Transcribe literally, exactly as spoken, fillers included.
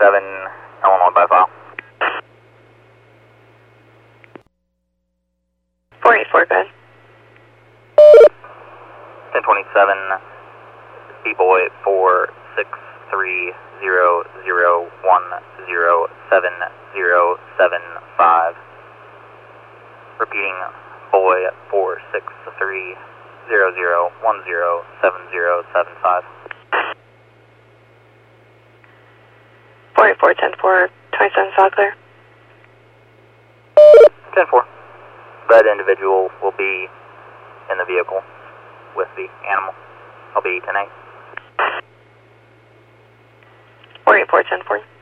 twenty-seven, Illinois by file. four eight four, go ahead. ten twenty-seven, B-Boy four six three zero zero one zero seven zero seven five. Repeating, boy four six three zero zero one zero seven zero seven five. four eight four, ten four, twenty-seven, South Clear. ten four. That individual will be in the vehicle with the animal. I'll be ten eight. four eight four, ten four.